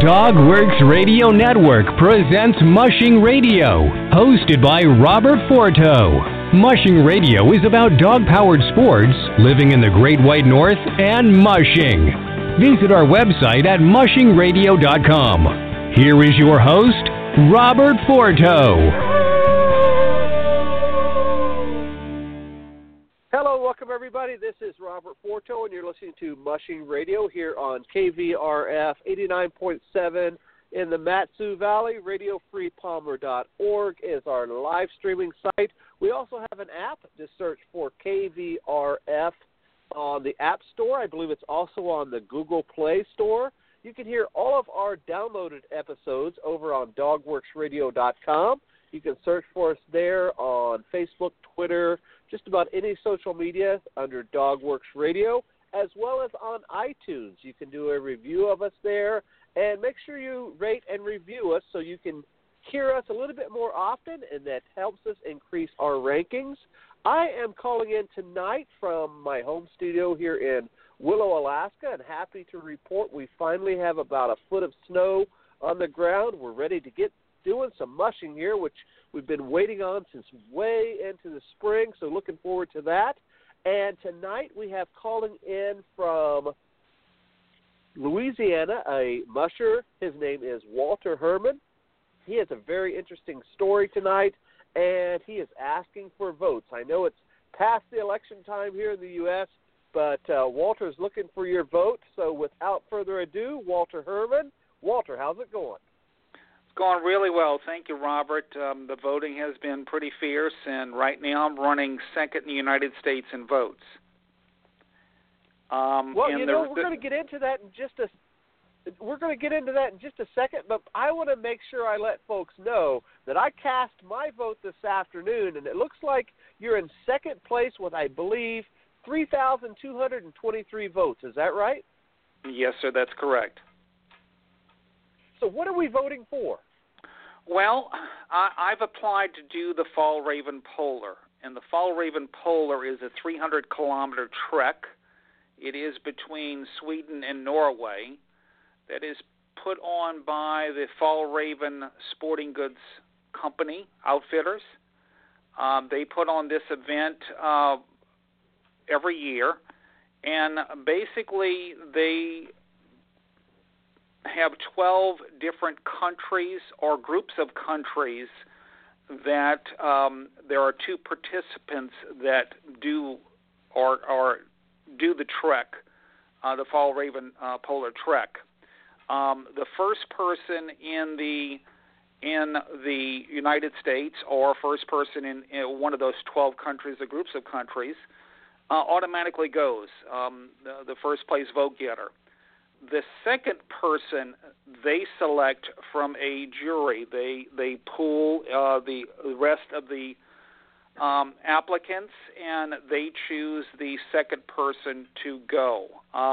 Dogworks Radio Network presents Mushing Radio, hosted by Robert Forto. Mushing Radio is about dog-powered sports, living in the Great White North, and mushing. Visit our website at mushingradio.com. Here is your host, Robert Forto. Hello, welcome everybody. This is Robert Forto, and you're listening to Mushing Radio here on KVRF 89.7 in the Mat-Su Valley. RadioFreePalmer.org is our live streaming site. We also have an app. Just search for KVRF on the App Store. I believe it's also on the Google Play Store. You can hear all of our downloaded episodes over on dogworksradio.com. You can search for us there on Facebook, Twitter, just about any social media under Dogworks Radio, as well as on iTunes. You can do a review of us there, and make sure you rate and review us so you can hear us a little bit more often, and that helps us increase our rankings. I am calling in tonight from my home studio here in Willow, Alaska, and happy to report we finally have about a foot of snow on the ground. We're ready to get doing some mushing here, which we've been waiting on since way into the spring, so looking forward to that. And tonight we have calling in from Louisiana a musher. His name is Walter Herman. He has a very interesting story tonight, and he is asking for votes. I know it's past the election time here in the U.S., but Walter's looking for your vote. So without further ado, Walter Herman. Walter, how's it going? Going really well. Thank you, Robert. The voting has been pretty fierce, and right now I'm running second in the United States in votes. We're going to get into that in just a second, but I want to make sure I let folks know that I cast my vote this afternoon, and it looks like you're in second place with, I believe, 3,223 votes. Is that right? Yes, sir, that's correct. So what are we voting for? Well, I've applied to do the Fjällräven Polar, and the Fjällräven Polar is a 300-kilometer trek. It is between Sweden and Norway. That is put on by the Fjällräven Sporting Goods Company, outfitters. They put on this event every year, and basically they have 12 different countries or groups of countries that there are two participants that do the trek, the Fjällräven Polar Trek. The first person in the United States, or first person in one of those 12 countries or groups of countries, automatically goes, the first place vote getter. The second person they select from a jury. They pool the rest of the applicants, and they choose the second person to go.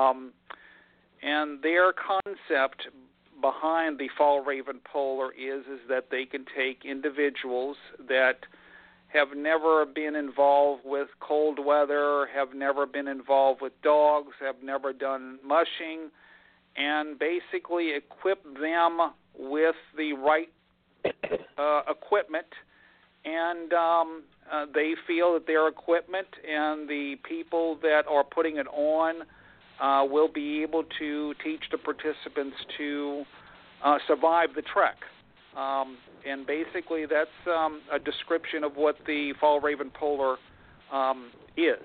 And their concept behind the Fjällräven Polar is that they can take individuals that have never been involved with cold weather, have never been involved with dogs, have never done mushing, and basically equip them with the right equipment, and they feel that their equipment and the people that are putting it on will be able to teach the participants to survive the trek. And basically that's a description of what the Fjällräven Polar is.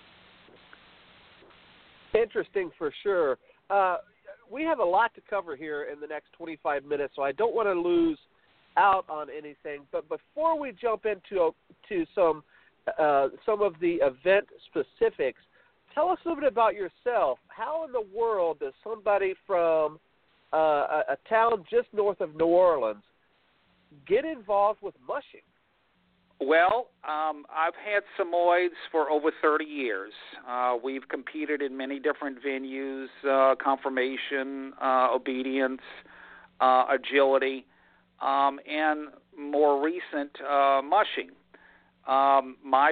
Interesting for sure. We have a lot to cover here in the next 25 minutes, so I don't want to lose out on anything. But before we jump into some of the event specifics, tell us a little bit about yourself. How in the world does somebody from a town just north of New Orleans get involved with mushing? Well, I've had Samoyeds for over 30 years. We've competed in many different venues, confirmation, obedience, agility, and more recent mushing. My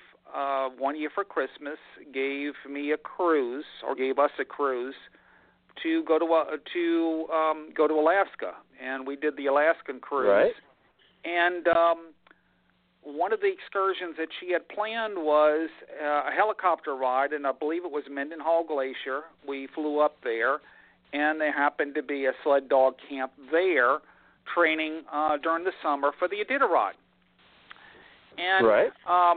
wife, one year for Christmas, gave us a cruise to go to Alaska, and we did the Alaskan cruise. Right. And one of the excursions that she had planned was a helicopter ride, and I believe it was Mendenhall Glacier. We flew up there, and there happened to be a sled dog camp there training during the summer for the Iditarod. And right.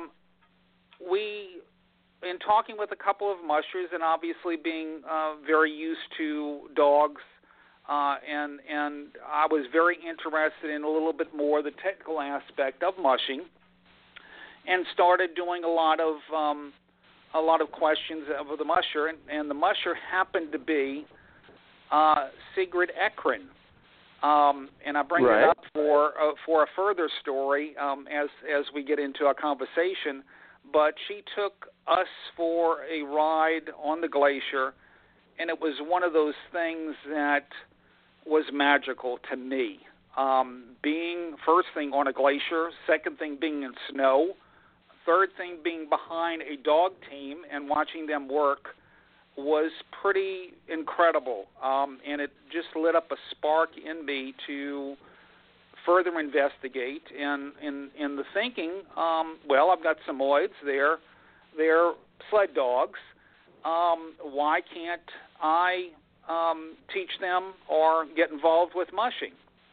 We, in talking with a couple of mushers and obviously being very used to dogs, and I was very interested in a little bit more the technical aspect of mushing, and started doing a lot of questions of the musher, and the musher happened to be Sigrid Ekren. And I bring right. it up for a further story as we get into our conversation. But she took us for a ride on the glacier, and it was one of those things that was magical to me. Being first thing on a glacier, second thing being in snow, third thing being behind a dog team and watching them work was pretty incredible, and it just lit up a spark in me to further investigate. And in the thinking, well, I've got Samoyeds, they're sled dogs. Why can't I teach them or get involved with mushing?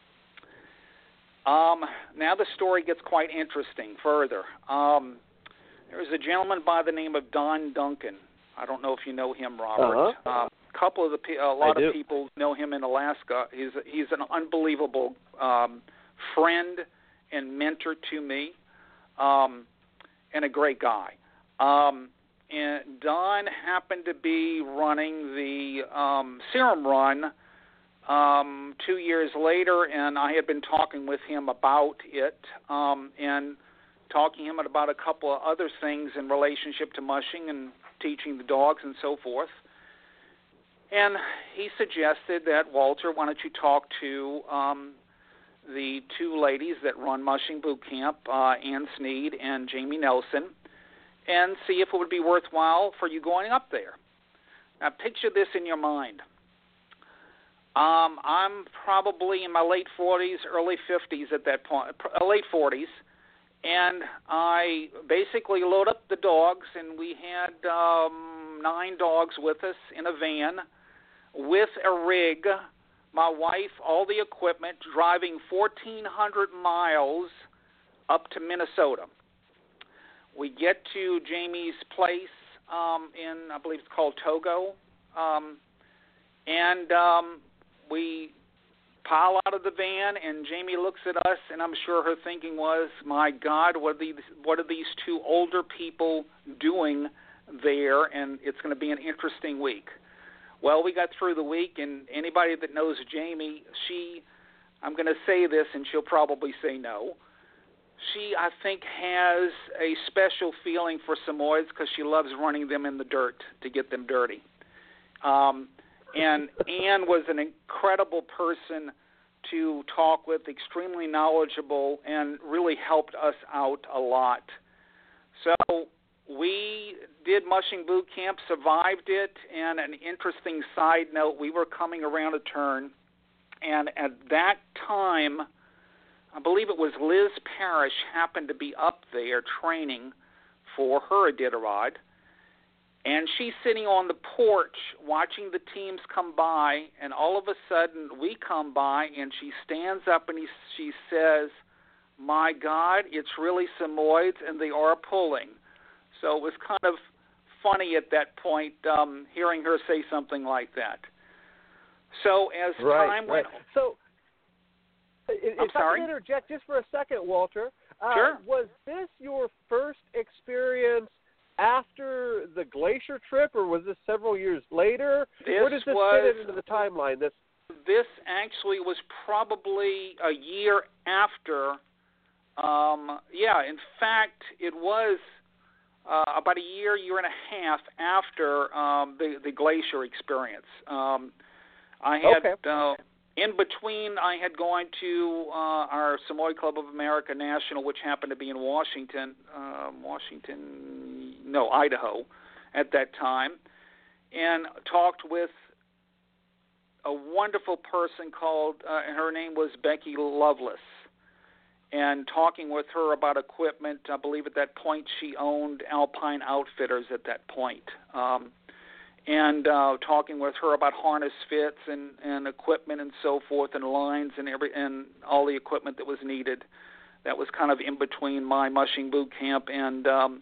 Now the story gets quite interesting further. There's a gentleman by the name of Don Duncan. I don't know if you know him, Robert. Uh-huh. A lot of people know him in Alaska. He's an unbelievable friend and mentor to me, and a great guy. And Don happened to be running the Serum Run 2 years later, and I had been talking with him about it, and talking to him about a couple of other things in relationship to mushing and teaching the dogs and so forth. And he suggested that, Walter, why don't you talk to the two ladies that run Mushing Boot Camp, Ann Sneed and Jamie Nelson, and see if it would be worthwhile for you going up there. Now, picture this in your mind. I'm probably in my late 40s, early 50s at that point, late 40s, and I basically load up the dogs, and we had 9 dogs with us in a van with a rig, my wife, all the equipment, driving 1,400 miles up to Minnesota. We get to Jamie's place in, I believe it's called Togo, and we pile out of the van, and Jamie looks at us, and I'm sure her thinking was, my God, what are these two older people doing there, and it's going to be an interesting week. Well, we got through the week, and anybody that knows Jamie, I'm going to say this, and she'll probably say no, she, I think, has a special feeling for Samoyeds because she loves running them in the dirt to get them dirty. And Ann was an incredible person to talk with, extremely knowledgeable, and really helped us out a lot. So we did Mushing Boot Camp, survived it, and an interesting side note, we were coming around a turn, and at that time, I believe it was Liz Parrish happened to be up there training for her Iditarod, and she's sitting on the porch watching the teams come by, and all of a sudden we come by, and she stands up and she says, my God, it's really Samoyeds, and they are pulling. So it was kind of funny at that point hearing her say something like that. So as time went on. So if I can interject just for a second, Walter. Sure. Was this your first experience after the glacier trip, or was this several years later? Where does this fit into the timeline? This actually was probably a year after. In fact, it was about a year and a half after the glacier experience. I had in between, I had gone to our Samoy Club of America National, which happened to be in Idaho at that time, and talked with a wonderful person called, her name was Becky Lovelace, and talking with her about equipment. I believe at that point she owned Alpine Outfitters at that point. And talking with her about harness fits and equipment and so forth, and lines and all the equipment that was needed. That was kind of in between my mushing boot camp and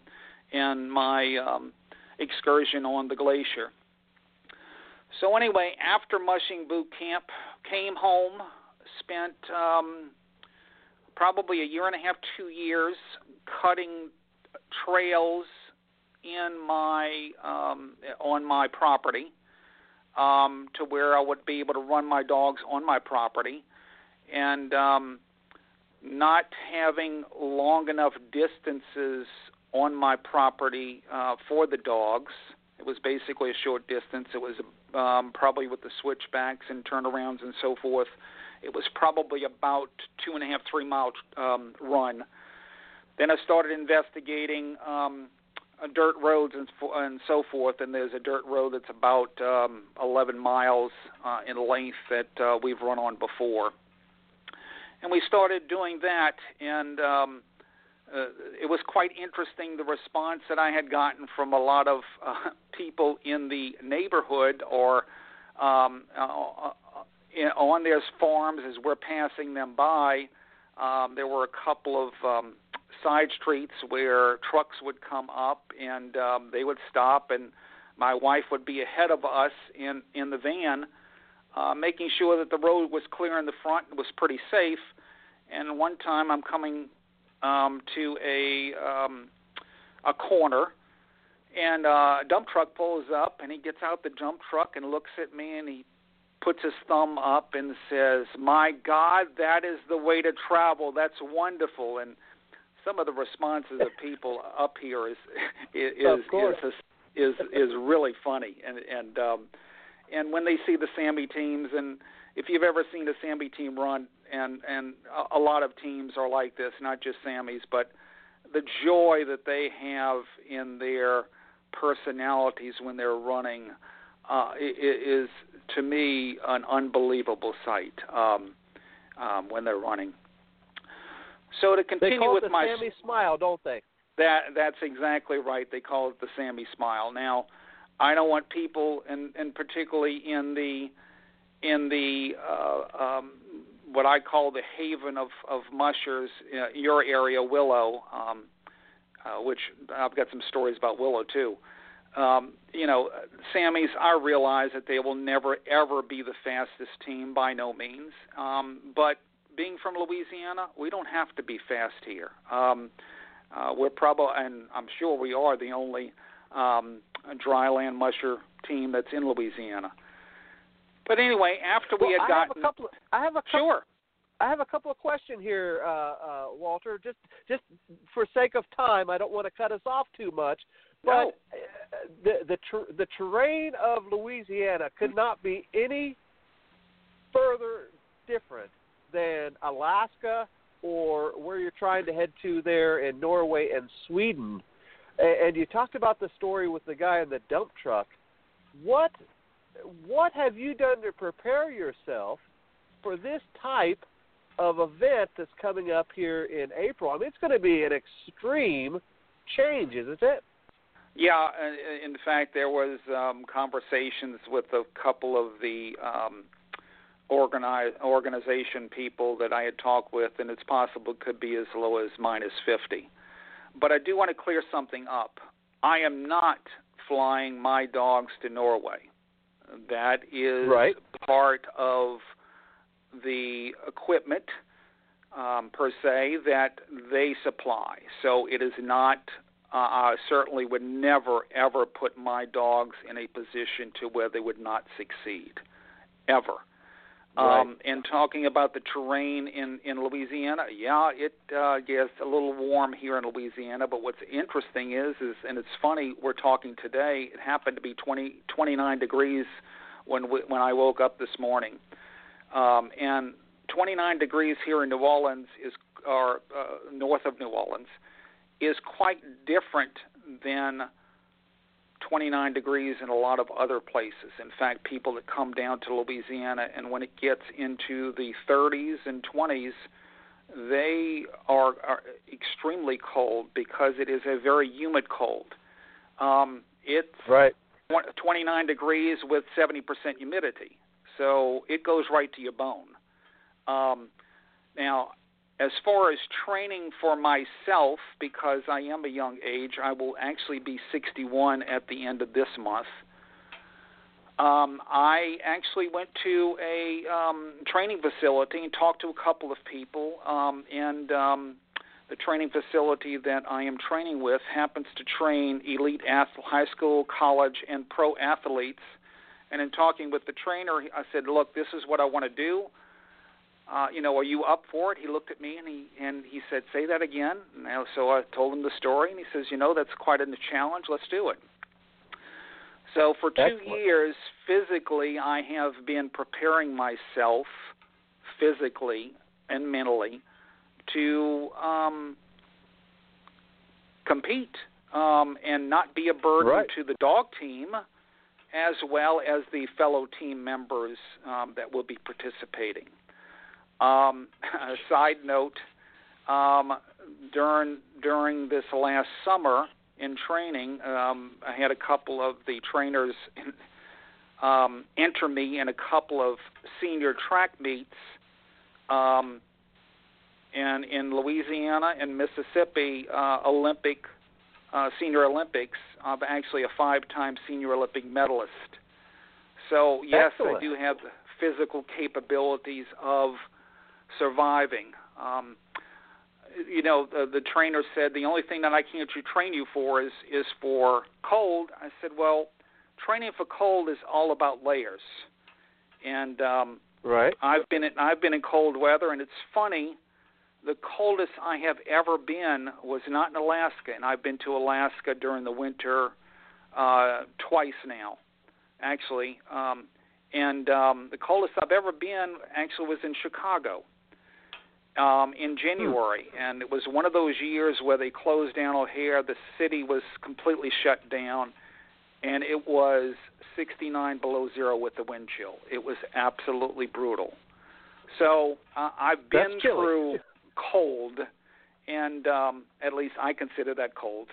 my excursion on the glacier. So anyway, after mushing boot camp, came home, spent probably a year and a half, 2 years cutting trails in my on my property to where I would be able to run my dogs on my property, and not having long enough distances on my property for the dogs. It was basically a short distance. It was probably with the switchbacks and turnarounds and so forth. It was probably about 2.5, 3 mile run. Then I started investigating dirt roads and so forth, and there's a dirt road that's about 11 miles in length that we've run on before. And we started doing that, and it was quite interesting, the response that I had gotten from a lot of people in the neighborhood or on their farms as we're passing them by. There were a couple of side streets where trucks would come up, and they would stop, and my wife would be ahead of us in the van, making sure that the road was clear in the front and was pretty safe. And one time I'm coming to a corner, and a dump truck pulls up, and he gets out the dump truck and looks at me, and he puts his thumb up and says, "My God, that is the way to travel. That's wonderful." And some of the responses of people up here is really funny, and when they see the Sammy teams, and if you've ever seen a Sammy team run, and a lot of teams are like this, not just Sammys, but the joy that they have in their personalities when they're running is, to me, an unbelievable sight when they're running. So to continue they call with it the my Sammy Smile, don't they? That's exactly right. They call it the Sammy Smile. Now, I don't want people, and particularly in the what I call the haven of mushers, your area, Willow, which I've got some stories about Willow too. Sammys, I realize that they will never, ever be the fastest team, by no means. But being from Louisiana, we don't have to be fast here. We're probably, and I'm sure we are, the only dryland musher team that's in Louisiana. But anyway, after we had gotten, I have a couple of questions here, Walter. Just for sake of time, I don't want to cut us off too much. But the terrain of Louisiana could not be any further different than Alaska or where you're trying to head to there in Norway and Sweden. And you talked about the story with the guy in the dump truck. What have you done to prepare yourself for this type of event that's coming up here in April? I mean, it's going to be an extreme change, isn't it? Yeah, in fact, there was conversations with a couple of the organization people that I had talked with, and it's possible it could be as low as -50. But I do want to clear something up. I am not flying my dogs to Norway. That is part of the equipment, per se, that they supply. So it is not, I certainly would never, ever put my dogs in a position to where they would not succeed, ever. And talking about the terrain in Louisiana, it gets a little warm here in Louisiana, but what's interesting is, and it's funny, we're talking today, it happened to be 29 degrees when I woke up this morning. And 29 degrees here in New Orleans or north of New Orleans is quite different than 29 degrees in a lot of other places. In fact, people that come down to Louisiana, and when it gets into the 30s and 20s, they are extremely cold because it is a very humid cold. It's right. 29 degrees with 70% humidity, so it goes right to your bone. Now, as far as training for myself, because I am a young age, I will actually be 61 at the end of this month. I actually went to a training facility and talked to a couple of people, and the training facility that I am training with happens to train elite high school, college, and pro athletes. And in talking with the trainer, I said, look, this is what I want to do. Are you up for it? He looked at me and he said, say that again. So I told him the story, and he says, that's quite a challenge. Let's do it. So for 2 years, physically, I have been preparing myself physically and mentally to compete and not be a burden to the dog team, as well as the fellow team members that will be participating. A side note, during this last summer in training, I had a couple of the trainers enter me in a couple of senior track meets, and in Louisiana and Mississippi, Senior Olympics. I'm actually a 5-time Senior Olympic medalist. So, yes, excellent. I do have the physical capabilities of surviving. The trainer said the only thing that I can't train you for is for cold. I said, well, training for cold is all about layers. And I've been in cold weather, and it's funny. The coldest I have ever been was not in Alaska, and I've been to Alaska during the winter twice now, actually. The coldest I've ever been actually was in Chicago in January, and it was one of those years where they closed down O'Hare. The city was completely shut down, and it was 69 below zero with the wind chill. It was absolutely brutal. So I've been through cold, and at least I consider that cold.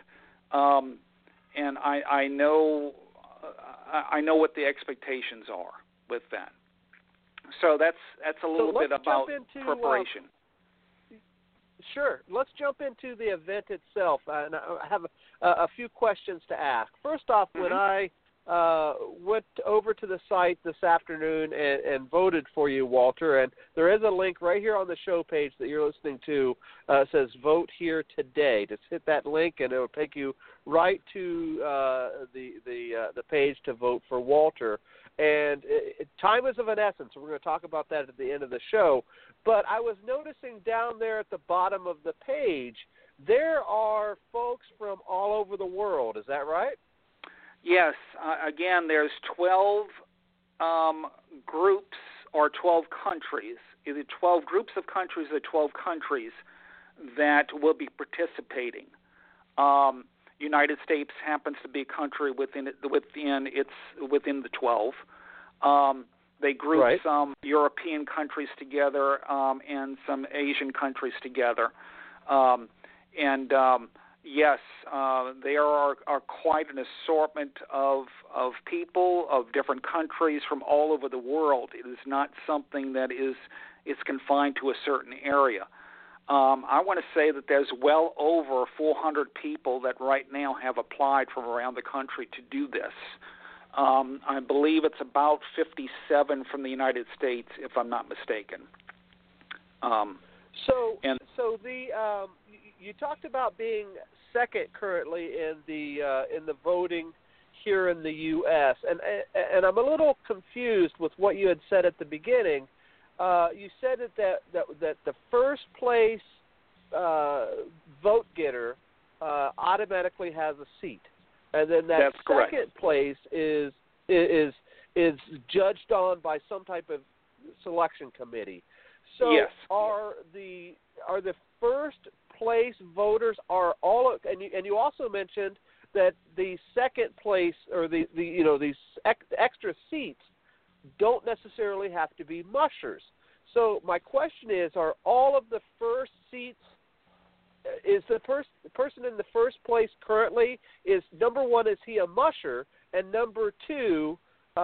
And I know what the expectations are with that. So that's a little bit about preparation. Sure. Let's jump into the event itself. And I have a few questions to ask. First off, when I went over to the site this afternoon and voted for you, Walter, and there is a link right here on the show page that you're listening to. It says "Vote Here Today." Just hit that link, and it will take you right to the page to vote for Walter. And time is of an essence. We're going to talk about that at the end of the show. But I was noticing down there at the bottom of the page, there are folks from all over the world. Is that right? Yes. Again, there's 12 groups or 12 countries, either 12 groups of countries or 12 countries that will be participating. United States happens to be a country within the 12. They group some European countries together and some Asian countries together. Yes, there are quite an assortment of people of different countries from all over the world. It is not something that is confined to a certain area. I want to say that there's well over 400 people that right now have applied from around the country to do this. I believe it's about 57 from the United States, if I'm not mistaken. You talked about being second currently in the voting here in the U.S. and I'm a little confused with what you had said at the beginning. You said that the first place vote getter automatically has a seat, and then that second place is judged on by some type of selection committee. So yes. Are the first place voters are all, and you also mentioned that the second place or these extra seats don't necessarily have to be mushers. So my question is, are all of the first seats, is the person in the first place currently, is number one, is he a musher? And number two,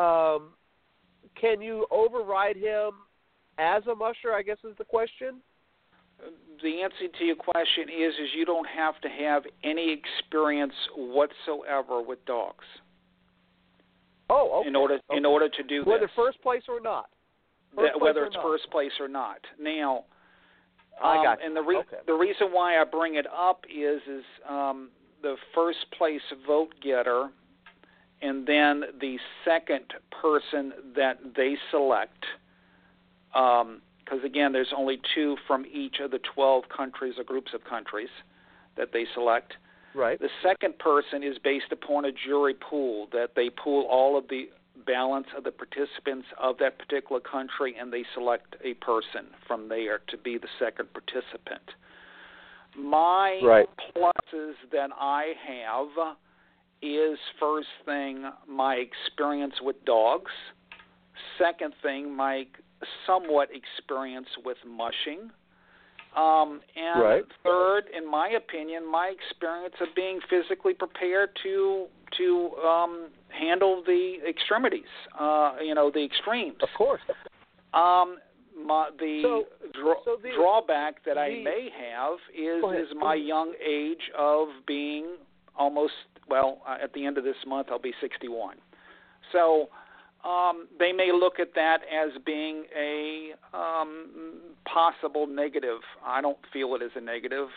can you override him as a musher, I guess is the question? The answer to your question is you don't have to have any experience whatsoever with dogs. Oh, okay. In order to do whether this. first place or not. Whether it's first place or not. Now, I got you. And the reason why I bring it up is the first place vote getter, and then the second person that they select. Because, again, there's only 2 from each of the 12 countries or groups of countries that they select. Right. The second person is based upon a jury pool, that they pool all of the balance of the participants of that particular country, and they select a person from there to be the second participant. My pluses that I have is, first thing, my experience with dogs. Second thing, my somewhat experience with mushing. And third, in my opinion, my experience of being physically prepared to handle the extremities, the extremes. Of course. The drawback that I may have is my young age of being almost, at the end of this month, I'll be 61. So they may look at that as being a possible negative. I don't feel it as a negative.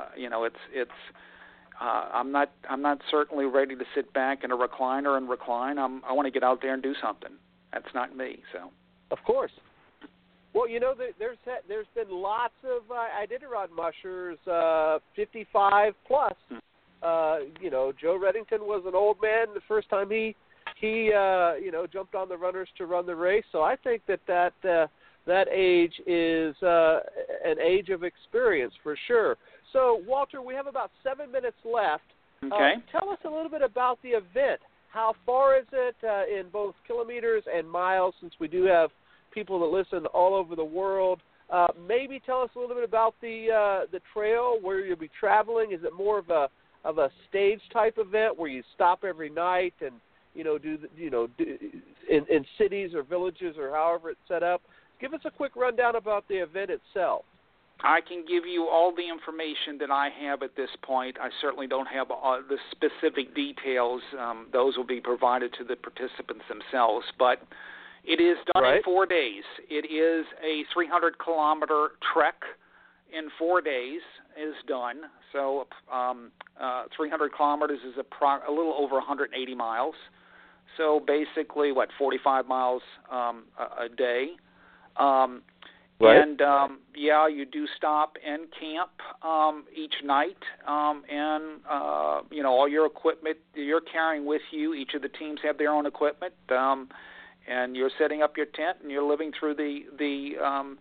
I'm not certainly ready to sit back in a recliner and recline. I want to get out there and do something. That's not me. So. Of course. Well, there's been lots of Iditarod mushers, 55 plus. Joe Reddington was an old man the first time he jumped on the runners to run the race. So I think that age is an age of experience for sure. So, Walter, we have about 7 minutes left. Okay. Tell us a little bit about the event. How far is it in both kilometers and miles, since we do have people that listen all over the world? Maybe tell us a little bit about the trail, where you'll be traveling. Is it more of a stage type event where you stop every night and in cities or villages or however it's set up? Give us a quick rundown about the event itself. I can give you all the information that I have at this point. I certainly don't have the specific details. Those will be provided to the participants themselves. But it is done in 4 days. It is a 300-kilometer trek in 4 days is done. So 300 kilometers is a little over 180 miles. So basically, 45 miles a day. And, you do stop and camp each night, and, all your equipment you're carrying with you. Each of the teams have their own equipment, and you're setting up your tent, and you're living through the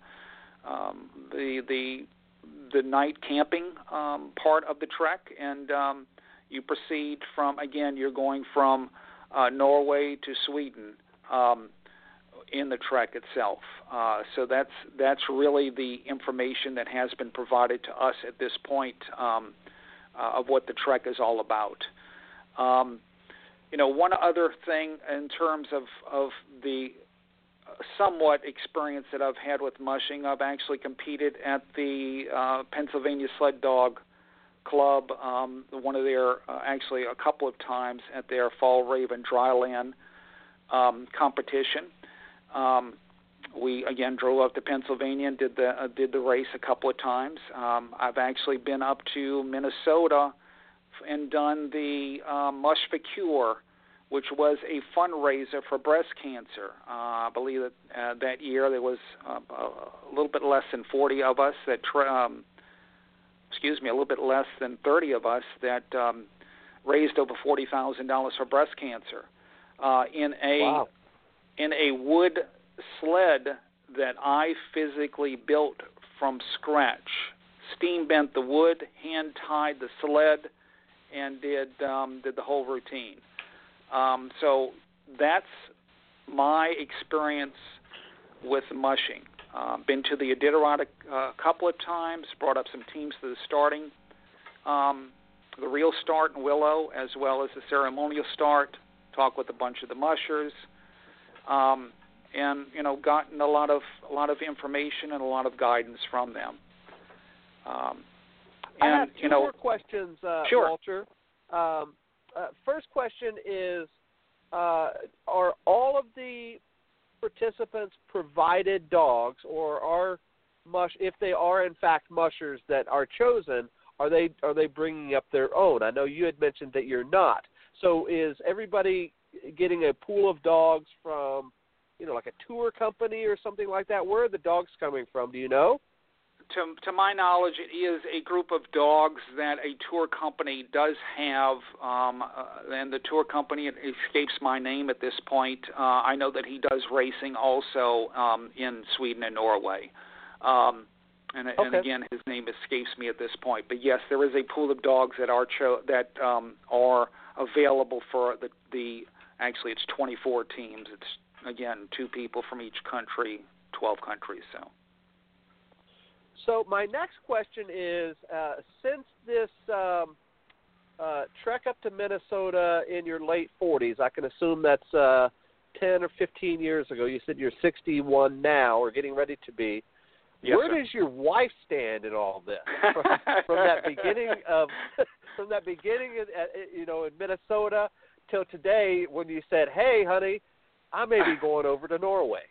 night camping part of the trek, and you proceed from, again, you're going from Norway to Sweden in the trek itself. So that's really the information that has been provided to us at this point of what the trek is all about. One other thing in terms of the somewhat experience that I've had with mushing, I've actually competed at the Pennsylvania Sled Dog Club, one of their, actually a couple of times at their Fall Raven Dryland competition. We again drove up to Pennsylvania and did the race a couple of times. I've actually been up to Minnesota and done the Mush for Cure, which was a fundraiser for breast cancer. I believe that that year there was a little bit less than 40 of us that, a little bit less than 30 of us that raised over $40,000 for breast cancer in a wood sled that I physically built from scratch. Steam bent the wood, hand tied the sled, and did the whole routine. So that's my experience with mushing. Been to the Iditarod a couple of times, brought up some teams to the starting, the real start in Willow, as well as the ceremonial start, talked with a bunch of the mushers, and gotten a lot of information and a lot of guidance from them. I have two more questions, sure. Walter. First question is, are all of the participants provided dogs, or are if they are in fact mushers that are chosen, are they bringing up their own? I know you had mentioned that you're not. So is everybody getting a pool of dogs from, like a tour company or something like that? Where are the dogs coming from? Do you know? To my knowledge, it is a group of dogs that a tour company does have, and the tour company, it escapes my name at this point. I know that he does racing also in Sweden and Norway. And again, his name escapes me at this point. But yes, there is a pool of dogs that are available for the. Actually, it's 24 teams. It's again 2 people from each country, 12 countries. So my next question is, since this trek up to Minnesota in your late 40s, I can assume that's 10 or 15 years ago. You said you're 61 now, or getting ready to be. Yes, Where sir. does your wife stand in all this? From that beginning in Minnesota till today, when you said, "Hey, honey, I may be going over to Norway."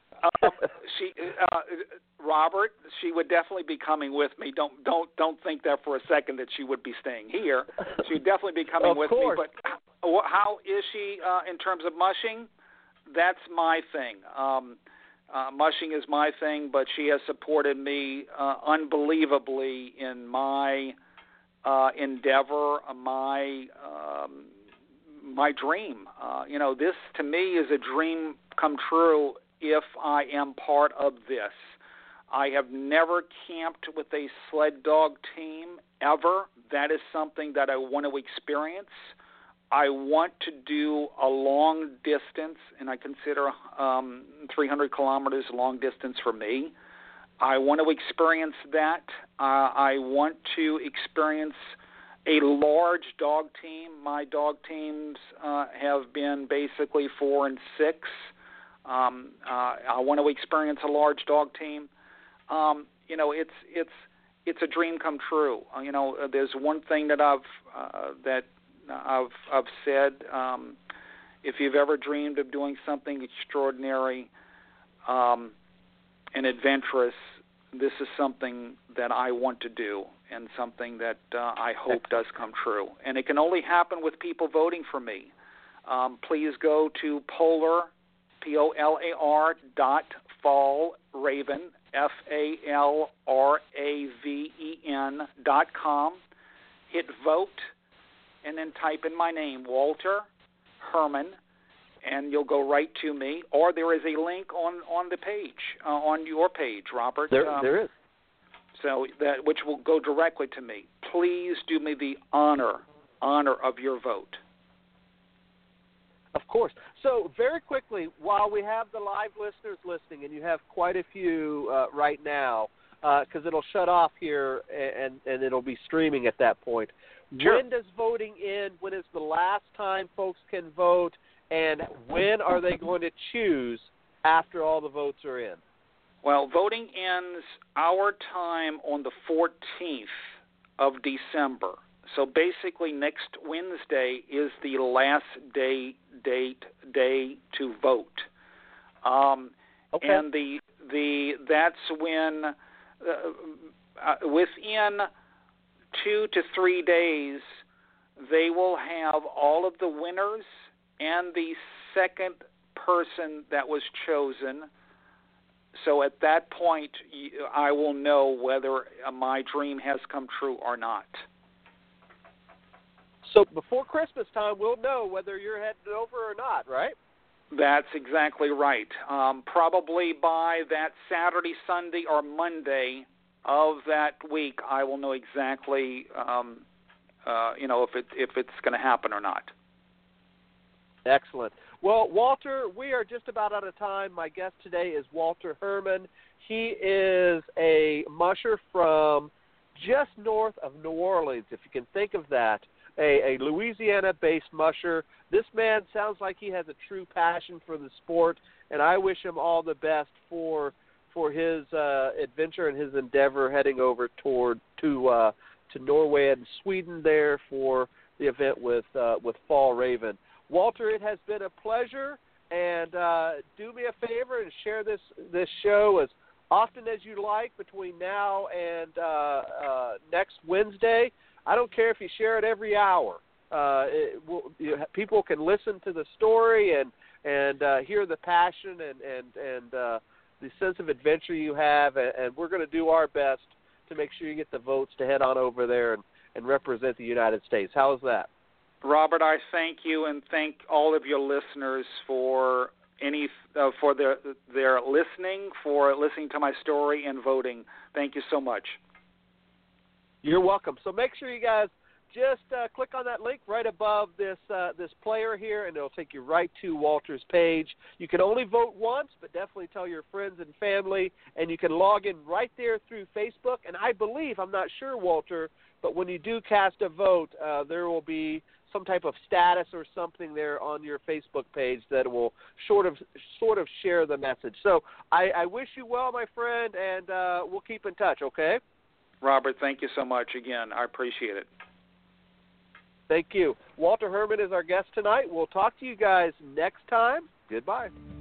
Robert, she would definitely be coming with me. Don't think that for a second that she would be staying here. She would definitely be coming with me. But how is she in terms of mushing? That's my thing. Mushing is my thing, but she has supported me unbelievably in my endeavor, my dream. This to me is a dream come true if I am part of this. I have never camped with a sled dog team ever. That is something that I want to experience. I want to do a long distance, and I consider 300 kilometers a long distance for me. I want to experience that. I want to experience a large dog team. My dog teams have been basically 4 and 6. I want to experience a large dog team. It's a dream come true. There's one thing that I've said. If you've ever dreamed of doing something extraordinary and adventurous, this is something that I want to do, and something that I hope does come true. And it can only happen with people voting for me. Please go to Polar, POLAR.FallRaven, FALRAVEN.com. Hit vote, and then type in my name, Walter Herman, and you'll go right to me. Or there is a link on the page, on your page, Robert. There is. So which will go directly to me. Please do me the honor of your vote. Of course. So very quickly, while we have the live listeners listening, and you have quite a few right now, because it'll shut off here and it'll be streaming at that point. Sure. When does voting end? When is the last time folks can vote? And when are they going to choose after all the votes are in? Well, voting ends our time on the 14th of December. So basically next Wednesday is the last date to vote. Okay. And that's when within 2 to 3 days they will have all of the winners and the second person that was chosen. So at that point, I will know whether my dream has come true or not. So before Christmas time, we'll know whether you're headed over or not, right? That's exactly right. Probably by that Saturday, Sunday, or Monday of that week, I will know exactly if it's going to happen or not. Excellent. Well, Walter, we are just about out of time. My guest today is Walter Herman. He is a musher from just north of New Orleans, if you can think of that, a Louisiana-based musher. This man sounds like he has a true passion for the sport, and I wish him all the best for his adventure and his endeavor heading over to Norway and Sweden there for the event with Fall Raven. Walter, it has been a pleasure, and do me a favor and share this show as often as you like between now and next Wednesday. I don't care if you share it every hour. People can listen to the story and hear the passion and the sense of adventure you have, and we're going to do our best to make sure you get the votes to head on over there and represent the United States. How's that? Robert, I thank you and thank all of your listeners for their listening, for listening to my story and voting. Thank you so much. You're welcome. So make sure you guys just click on that link right above this player here, and it'll take you right to Walter's page. You can only vote once, but definitely tell your friends and family, and you can log in right there through Facebook. And I believe, I'm not sure, Walter, but when you do cast a vote, there will be some type of status or something there on your Facebook page that will sort of share the message. So I wish you well, my friend, and we'll keep in touch, okay? Robert, thank you so much again. I appreciate it. Thank you. Walter Herman is our guest tonight. We'll talk to you guys next time. Goodbye.